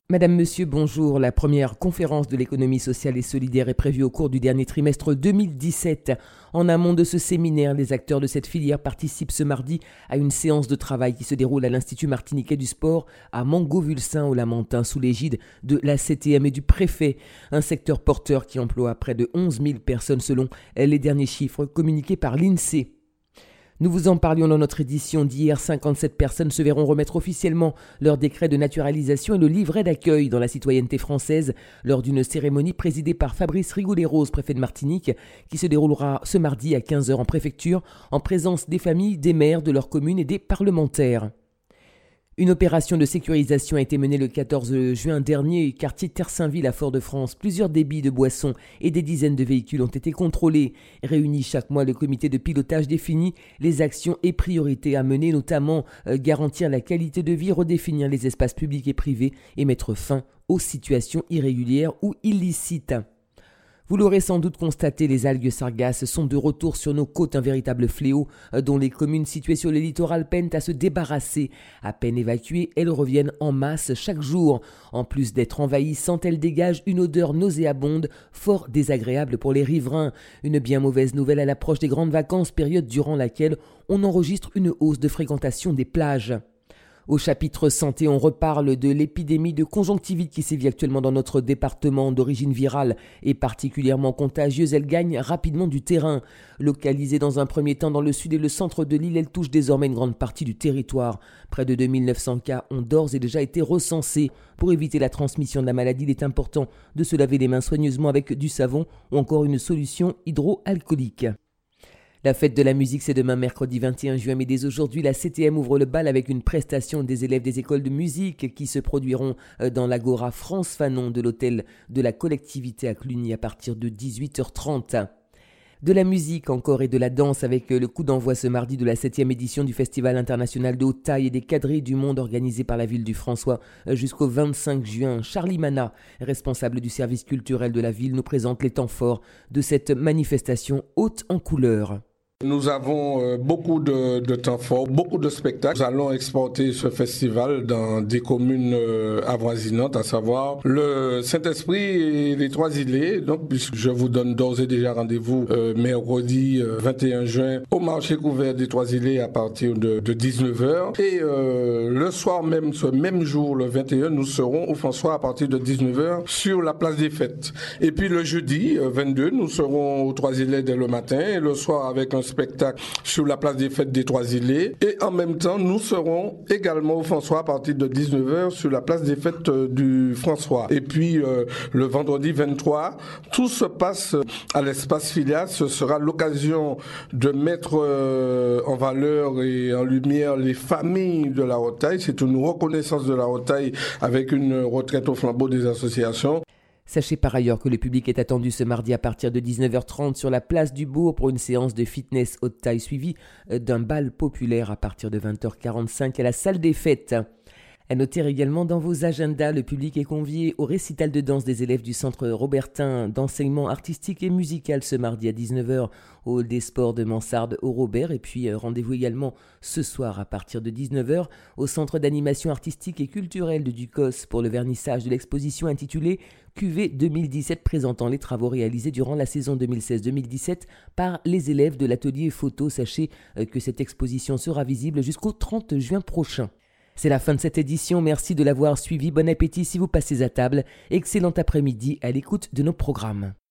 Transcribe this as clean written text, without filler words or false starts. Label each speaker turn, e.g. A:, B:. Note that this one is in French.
A: Madame, Monsieur, bonjour. La première conférence de l'économie sociale et solidaire est prévue au cours du dernier trimestre 2017. En amont de ce séminaire, les acteurs de cette filière participent ce mardi à une séance de travail qui se déroule à l'Institut martiniquais du sport à Mangovulsin au Lamentin sous l'égide de la CTM et du préfet. Un secteur porteur qui emploie près de 11 000 personnes selon les derniers chiffres communiqués par l'INSEE. Nous vous en parlions dans notre édition d'hier. 57 personnes se verront remettre officiellement leur décret de naturalisation et le livret d'accueil dans la citoyenneté française lors d'une cérémonie présidée par Fabrice Rigoulet-Rose, préfet de Martinique, qui se déroulera ce mardi à 15h en préfecture en présence des familles, des maires de leur commune et des parlementaires. Une opération de sécurisation a été menée le 14 juin dernier, quartier Tersainville à Fort-de-France. Plusieurs débits de boissons et des dizaines de véhicules ont été contrôlés. Réunis chaque mois, le comité de pilotage définit les actions et priorités à mener, notamment garantir la qualité de vie, redéfinir les espaces publics et privés et mettre fin aux situations irrégulières ou illicites. Vous l'aurez sans doute constaté, les algues sargasses sont de retour sur nos côtes, un véritable fléau dont les communes situées sur le littoral peinent à se débarrasser. À peine évacuées, elles reviennent en masse chaque jour. En plus d'être envahissantes, elles dégagent une odeur nauséabonde, fort désagréable pour les riverains. Une bien mauvaise nouvelle à l'approche des grandes vacances, période durant laquelle on enregistre une hausse de fréquentation des plages. Au chapitre santé, on reparle de l'épidémie de conjonctivite qui sévit actuellement dans notre département. D'origine virale et particulièrement contagieuse, elle gagne rapidement du terrain. Localisée dans un premier temps dans le sud et le centre de l'île, elle touche désormais une grande partie du territoire. Près de 2900 cas ont d'ores et déjà été recensés. Pour éviter la transmission de la maladie, il est important de se laver les mains soigneusement avec du savon ou encore une solution hydroalcoolique. La fête de la musique, c'est demain mercredi 21 juin, mais dès aujourd'hui, la CTM ouvre le bal avec une prestation des élèves des écoles de musique qui se produiront dans l'Agora France Fanon de l'hôtel de la collectivité à Cluny à partir de 18h30. De la musique encore et de la danse avec le coup d'envoi ce mardi de la 7e édition du Festival international de haute taille et des quadrilles du monde organisé par la ville du François jusqu'au 25 juin. Charlie Mana, responsable du service culturel de la ville, nous présente les temps forts de cette manifestation haute en couleurs.
B: Nous avons beaucoup de temps forts, beaucoup de spectacles. Nous allons exporter ce festival dans des communes avoisinantes, à savoir le Saint-Esprit et les Trois-Îlets. Donc, puisque je vous donne d'ores et déjà rendez-vous mercredi 21 juin au marché couvert des Trois-Îlets à partir de 19h. Et le soir même, ce même jour, le 21, nous serons au François à partir de 19h sur la place des Fêtes. Et puis le jeudi 22, nous serons aux Trois-Îlets dès le matin et le soir avec un spectacle sur la place des Fêtes des Trois-Îlets. Et en même temps, nous serons également au François à partir de 19h sur la place des Fêtes du François. Et puis le vendredi 23, tout se passe à l'espace Philia. Ce sera l'occasion de mettre en valeur et en lumière les familles de la haute taille. C'est une reconnaissance de la haute taille avec une retraite au flambeau des associations.
A: Sachez par ailleurs que le public est attendu ce mardi à partir de 19h30 sur la place du Bourg pour une séance de fitness haute taille suivie d'un bal populaire à partir de 20h45 à la salle des fêtes. À noter également dans vos agendas, le public est convié au récital de danse des élèves du Centre Robertin d'enseignement artistique et musical ce mardi à 19h au hall des sports de Mansarde au Robert. Et puis rendez-vous également ce soir à partir de 19h au Centre d'animation artistique et culturelle de Ducos pour le vernissage de l'exposition intitulée QV 2017 présentant les travaux réalisés durant la saison 2016-2017 par les élèves de l'atelier photo. Sachez que cette exposition sera visible jusqu'au 30 juin prochain. C'est la fin de cette édition, merci de l'avoir suivi, bon appétit si vous passez à table, excellent après-midi à l'écoute de nos programmes.